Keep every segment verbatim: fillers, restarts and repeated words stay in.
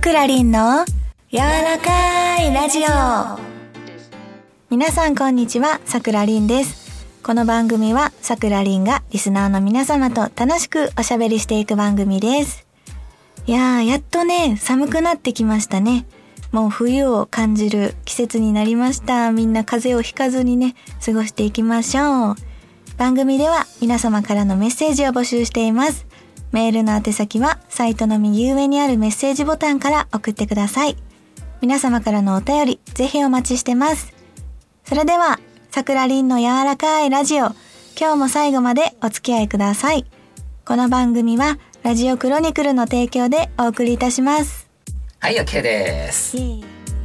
くらりんの柔らかいラジオ。皆さんこんにちは、さくらりんです。この番組はさくらりんがリスナーの皆様と楽しくおしゃべりしていく番組です。いやー、やっとね、寒くなってきましたね。もう冬を感じる季節になりました。みんな風邪をひかずにね、過ごしていきましょう。番組では皆様からのメッセージを募集しています。メールの宛先はサイトの右上にあるメッセージボタンから送ってください。皆様からのお便り、ぜひお待ちしてます。それでは、さくらりんの柔らかいラジオ、今日も最後までお付き合いください。この番組はラジオクロニクルの提供でお送りいたします。 はい、 OK です。 柔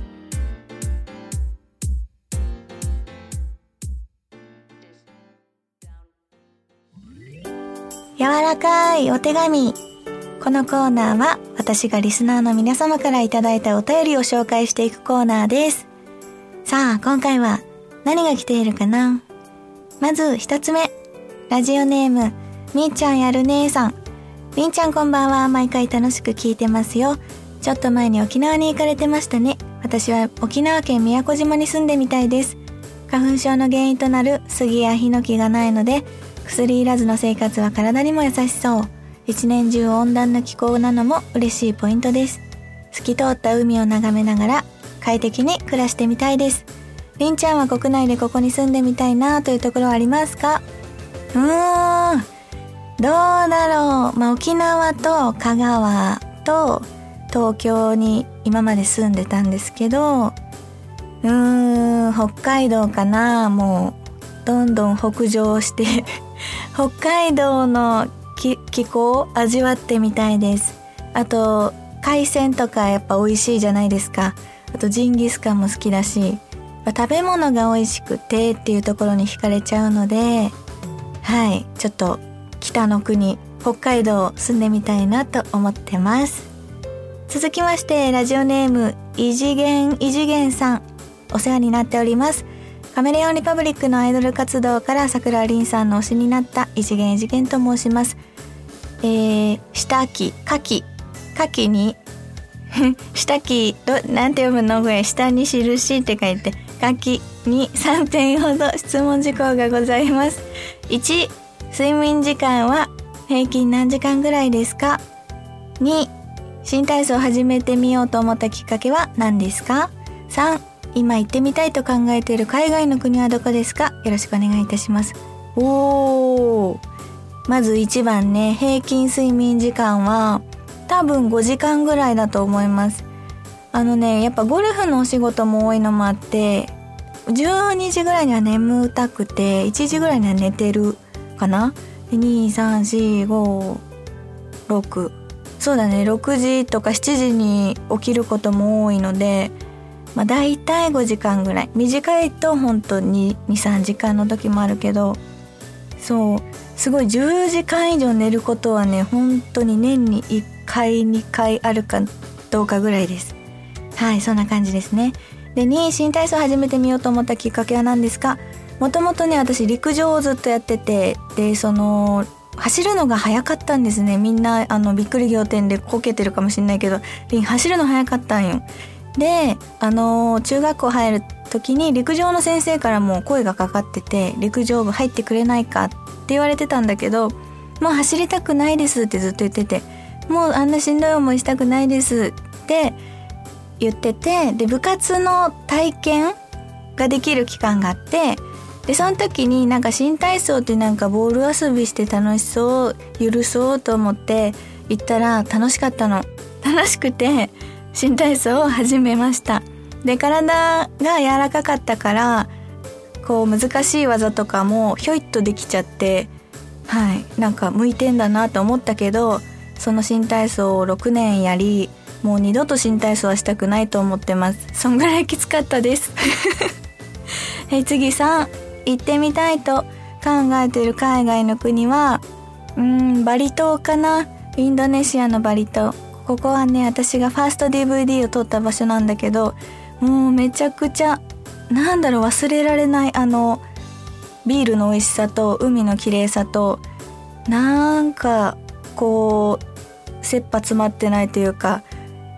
らかいお手紙。このコーナーは私がリスナーの皆様からいただいたお便りを紹介していくコーナーです。さあ、今回は何が来ているかな。まず一つ目、ラジオネームみーちゃんやる姉さん。みーちゃんこんばんは。毎回楽しく聞いてますよ。ちょっと前に沖縄に行かれてましたね。私は沖縄県宮古島に住んでみたいです。花粉症の原因となる杉やヒノキがないので、薬いらずの生活は体にも優しそう。一年中温暖な気候なのも嬉しいポイントです。透き通った海を眺めながら快適に暮らしてみたいです。りんちゃんは国内でここに住んでみたいなというところはありますか？うーん、どうだろう。まあ、沖縄と香川と東京に今まで住んでたんですけど、うーん、北海道かな。もうどんどん北上して北海道の気, 気候を味わってみたいです。あと海鮮とかやっぱ美味しいじゃないですか。あとジンギスカンも好きだし、食べ物が美味しくてっていうところに惹かれちゃうので、はい、ちょっと北の国北海道住んでみたいなと思ってます。続きまして、ラジオネーム異次元異次元さん、お世話になっております。カメレオンリパブリックのアイドル活動からさくらりんさんの推しになった異次元異次元と申します。えー、下記、下記、下記に下記、なんて読むのこれ、下に印って書いて、下記にさんてんほど質問事項がございます。いち、睡眠時間は平均何時間ぐらいですか？に、新体操を始めてみようと思ったきっかけは何ですか？さん、今行ってみたいと考えている海外の国はどこですか？よろしくお願いいたします。おー、まずいちばんね、平均睡眠時間は多分ごじかんぐらいだと思います。あのね、やっぱゴルフのお仕事も多いのもあって、じゅうにじぐらいには眠たくていちじぐらいには寝てるかな。でに、さん、し、ご、ろく、そうだね、ろくじとかしちじに起きることも多いので、まあ、だいたいごじかんぐらい。短いと本当にに、さんじかんの時もあるけど、そうすごいじゅうじかん以上寝ることはね、本当に年にいっかいにかいあるかどうかぐらいです。はい、そんな感じですね。で、に、新体操始めてみようと思ったきっかけは何ですか？もともとね、私陸上をずっとやってて、でその走るのが早かったんですね。みんなあのびっくり仰天でこけてるかもしれないけど、走るの早かったんよ。で、あの中学校入る時に陸上の先生からも声がかかってて、陸上部入ってくれないかって言われてたんだけど、もう走りたくないですってずっと言ってて、もうあんなしんどい思いしたくないですって言ってて、で部活の体験ができる期間があって、でその時になんか新体操ってなんかボール遊びして楽しそう、ゆるそうと思って行ったら楽しかったの。楽しくて新体操を始めました。で体が柔らかかったから、こう難しい技とかもひょいっとできちゃって、はい、なんか向いてんだなと思ったけど、その新体操をろくねんやり、もう二度と新体操はしたくないと思ってます。そんぐらいきつかったですはい、次さん、行ってみたいと考えている海外の国は、うーん、バリ島かな。インドネシアのバリ島。ここはね、私がファースト ディーブイディー を撮った場所なんだけど、もうめちゃくちゃなんだろう、忘れられない、あのビールの美味しさと海の綺麗さと、なんかこう切羽詰まってないというか、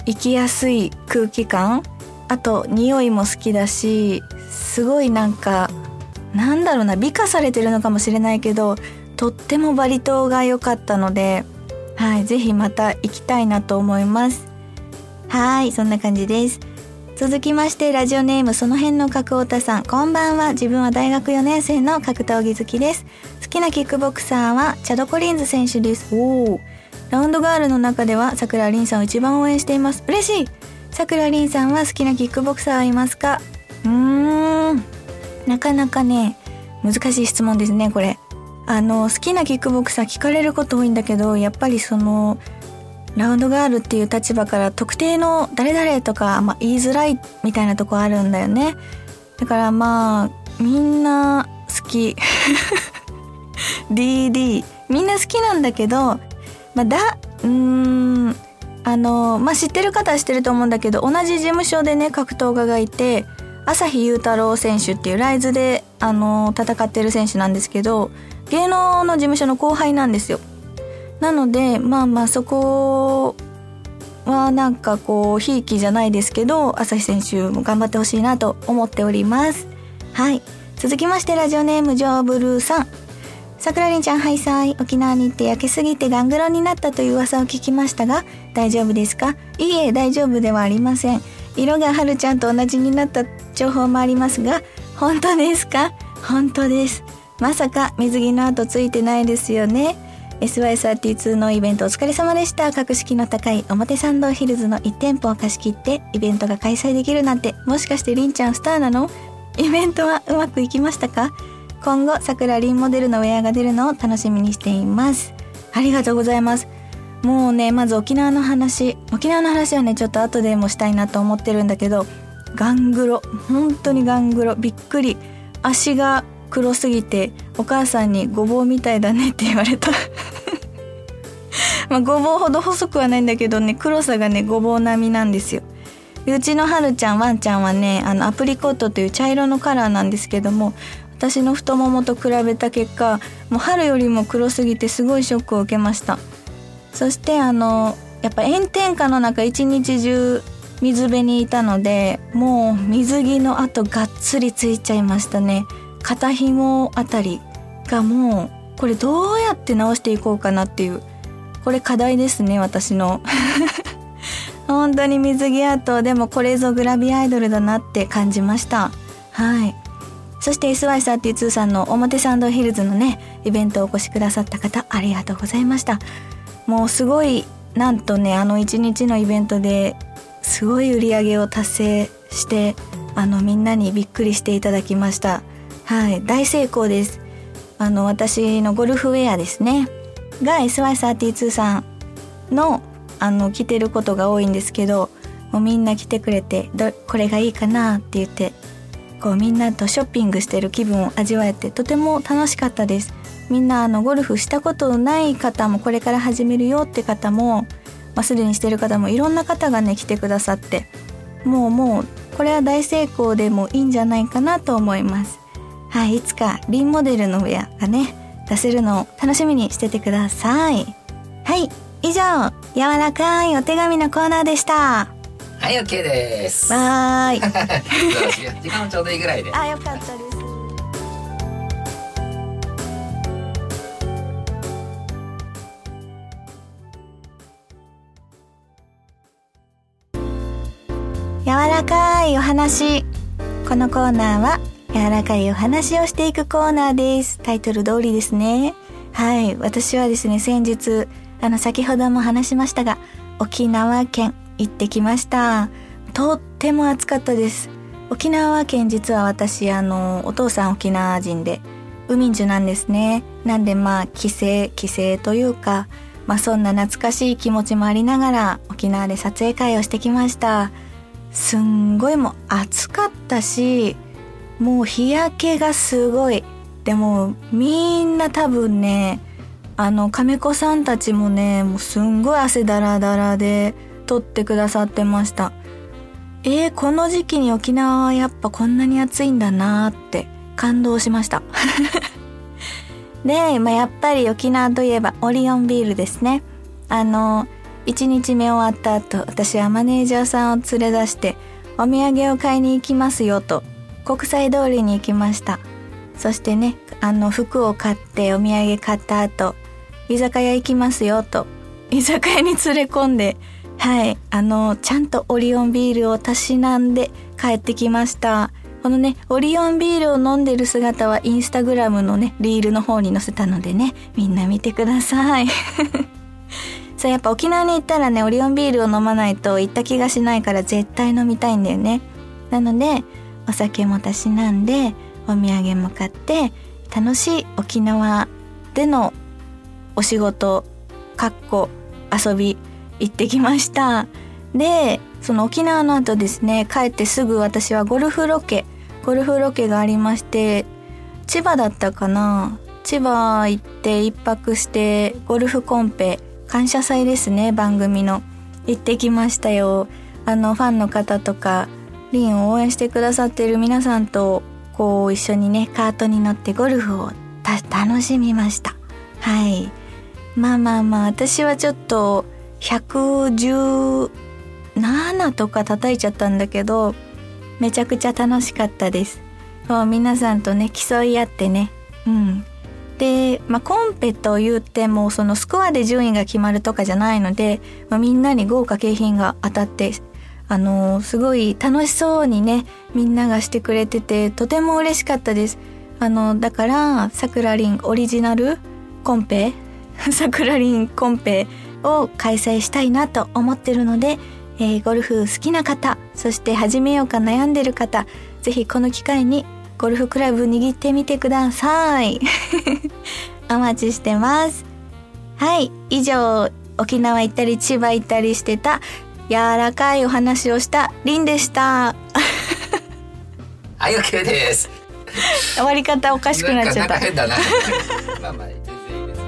行きやすい空気感、あと匂いも好きだし、すごいなんかなんだろうな、美化されてるのかもしれないけど、とってもバリ島が良かったので、はい、ぜひまた行きたいなと思います。はい、そんな感じです。続きまして、ラジオネームその辺の角太さん、こんばんは。自分は大学よねん生の格闘技好きです。好きなキックボクサーはチャド・コリンズ選手です。おー、ラウンドガールの中では桜凛さんを一番応援しています。嬉しい。桜凛さんは好きなキックボクサーはいますか？うーん、なかなかね、難しい質問ですね、これ。あの、好きなキックボクサー聞かれること多いんだけど、やっぱりその、ラウンドガールっていう立場から特定の誰々とか、まあ、言いづらいみたいなとこあるんだよね。だからまあ、みんな好き。ディーディー。みんな好きなんだけど、まあ、だ、うーん、あの、まあ、知ってる方は知ってると思うんだけど、同じ事務所でね、格闘家がいて、朝日雄太郎選手っていうライズで、あの、戦ってる選手なんですけど、芸能の事務所の後輩なんですよ。なので、まあまあそこはなんかこう、ひいきじゃないですけど、朝日選手も頑張ってほしいなと思っております。はい。続きまして、ラジオネームジョーブルーさん。さくらりんちゃん、ハイサイ。沖縄に行って焼けすぎてガングロになったという噂を聞きましたが、大丈夫ですか？いいえ、大丈夫ではありません。色がはるちゃんと同じになった情報もありますが、本当ですか？本当です。まさか水着の跡ついてないですよね。エスワイサーティーツー のイベントお疲れ様でした。格式の高い表参道ヒルズのいち店舗を貸し切ってイベントが開催できるなんて、もしかしてりんちゃんスターなの？イベントはうまくいきましたか？今後さくらりんモデルのウェアが出るのを楽しみにしています。ありがとうございます。もうね、まず沖縄の話沖縄の話はね、ちょっと後でもしたいなと思ってるんだけど、ガングロ、本当にガングロ、びっくり。足が黒すぎてお母さんにごぼうみたいだねって言われた。まあごぼうほど細くはないんだけどね、黒さがねごぼう並みなんですよ。うちのはるちゃん、ワンちゃんはね、あのアプリコットという茶色のカラーなんですけども、私の太ももと比べた結果、もう春よりも黒すぎてすごいショックを受けました。そしてあのやっぱ炎天下の中一日中水辺にいたので、もう水着の跡がっつりついちゃいましたね。肩紐あたりがもう、これどうやって直していこうかなっていう、これ課題ですね、私の。本当に水着跡、でもこれぞグラビアアイドルだなって感じました。はい。そして エスワイサーティーツー さんの表参道ヒルズのね、イベントをお越しくださった方、ありがとうございました。もうすごい、なんとね、あの一日のイベントですごい売り上げを達成して、あのみんなにびっくりしていただきました。はい、大成功です。あの私のゴルフウェアですねが エスワイサーティーツー さんのあの着てることが多いんですけど、もうみんな来てくれて、どこれがいいかなって言って、こうみんなとショッピングしてる気分を味わえて、とても楽しかったです。みんなあのゴルフしたことない方も、これから始めるよって方も、まあ、すでにしてる方も、いろんな方がね来てくださって、もうもうこれは大成功でもいいんじゃないかなと思います。はい、いつかリンモデルのウェアがね出せるのを楽しみにしててください。はい、以上柔らかいお手紙のコーナーでした。 はい、 OK です。 わーい。 時間もちょうどいいぐらいで。 あ、よかったです。柔らかいお話。このコーナーは柔らかいお話をしていくコーナーです。タイトル通りですね。はい、私はですね、先日あの先ほども話しましたが、沖縄県行ってきました。とっても暑かったです。沖縄県、実は私あのお父さん沖縄人でウミンジュなんですね。なんでまあ帰省帰省というか、まあそんな懐かしい気持ちもありながら沖縄で撮影会をしてきました。すんごいもう暑かったし、もう日焼けがすごい。でもみんな多分ね、あの亀子さんたちもね、もうすんごい汗だらだらで撮ってくださってました。えー、この時期に沖縄はやっぱこんなに暑いんだなーって感動しました。で、まあ、やっぱり沖縄といえばオリオンビールですね。あのいちにちめ終わった後、私はマネージャーさんを連れ出してお土産を買いに行きますよと国際通りに行きました。そしてね、あの服を買ってお土産買った後、居酒屋行きますよと居酒屋に連れ込んで、はい、あのちゃんとオリオンビールをたしなんで帰ってきました。このね、オリオンビールを飲んでる姿はインスタグラムのねリールの方に載せたのでね、みんな見てくださいそう、やっぱ沖縄に行ったらね、オリオンビールを飲まないと行った気がしないから絶対飲みたいんだよね。なのでお酒もたしなんでお土産も買って楽しい沖縄でのお仕事かっこ遊び行ってきました。で、その沖縄の後ですね、帰ってすぐ私はゴルフロケゴルフロケがありまして、千葉だったかな、千葉行って一泊してゴルフコンペ感謝祭ですね、番組の行ってきましたよ。あのファンの方とかリンを応援してくださっている皆さんとこう一緒にねカートに乗ってゴルフをた楽しみました。はい、まあまあまあ私はちょっとひゃくじゅうななとか叩いちゃったんだけど、めちゃくちゃ楽しかったです。そう、皆さんとね競い合ってね、うんで、まあ、コンペと言ってもそのスコアで順位が決まるとかじゃないので、まあ、みんなに豪華景品が当たって、あのー、すごい楽しそうにねみんながしてくれてて、とても嬉しかったです。あのだからさくらりんオリジナルコンペさくらりんコンペを開催したいなと思ってるので、えー、ゴルフ好きな方、そして始めようか悩んでる方、ぜひこの機会にゴルフクラブ握ってみてくださいお待ちしてます。はい、以上沖縄行ったり千葉行ったりしてた柔らかいお話をしたりんでしたはい、 OK です。 終わり方おかしくなっちゃった。 なんか変だなまあまあ全然いいです。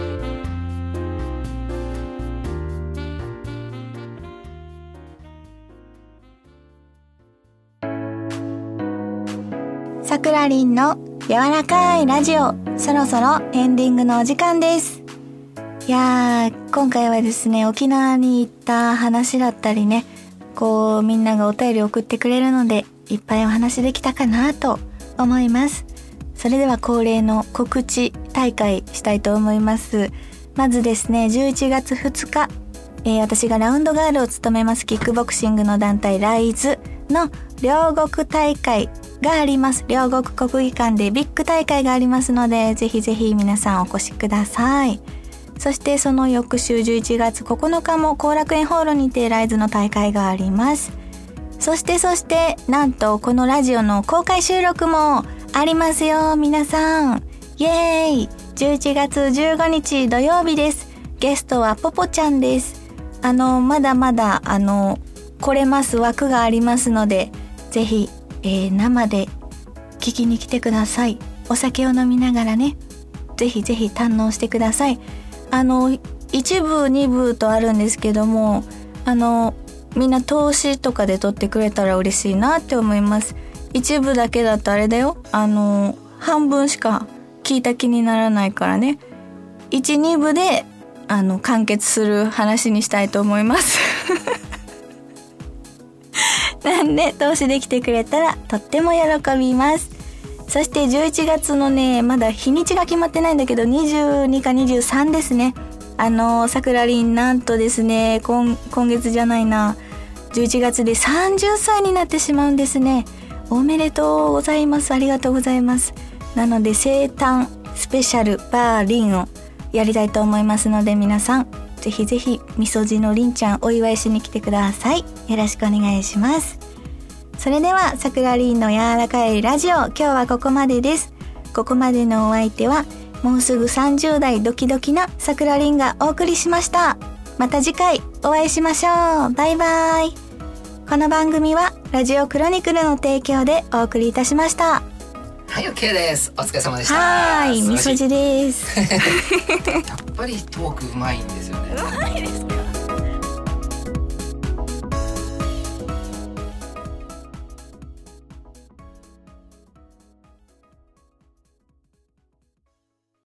さくらりんの柔らかいラジオ、そろそろエンディングのお時間です。いやー、今回はですね、沖縄に行った話だったりね、こうみんながお便り送ってくれるのでいっぱいお話できたかなと思います。それでは恒例の告知大会したいと思います。まずですね、じゅういちがつふつか、えー、私がラウンドガールを務めますキックボクシングの団体ライズの両国大会があります。両国国技館でビッグ大会がありますので、ぜひぜひ皆さんお越しください。そしてその翌週じゅういちがつここのかも後楽園ホールにてライズの大会があります。そしてそしてなんとこのラジオの公開収録もありますよ、皆さん。イエーイ。じゅういちがつじゅうごにち土曜日です。ゲストはポポちゃんです。あのまだまだあの来れます枠がありますので、ぜひ、えー、生で聞きに来てください。お酒を飲みながらね、ぜひぜひ堪能してください。あのいち部に部とあるんですけども、あのみんな投資とかで撮ってくれたら嬉しいなって思います。一部だけだとあれだよ、あの半分しか聞いた気にならないからね、いち、に部であの完結する話にしたいと思いますなんで投資できてくれたらとっても喜びます。そしてじゅういちがつのね、まだ日にちが決まってないんだけどにじゅうにかにじゅうさんですね。あのさくらりんなんとですね、今, 今月じゃないなじゅういちがつでさんじゅっさいになってしまうんですね。おめでとうございます。ありがとうございます。なので生誕スペシャルバーリンをやりたいと思いますので、皆さんぜひぜひみそじのりんちゃんお祝いしに来てください。よろしくお願いします。それではさくらりんの柔らかいラジオ、今日はここまでです。ここまでのお相手はもうすぐさんじゅう代ドキドキなさくらりんがお送りしました。また次回お会いしましょう。バイバイ。この番組はラジオクロニクルの提供でお送りいたしました。 はい、 OK です。お疲れ様でした。 はい、みそじですやっぱりトークうまいんですよね。 うまいですか。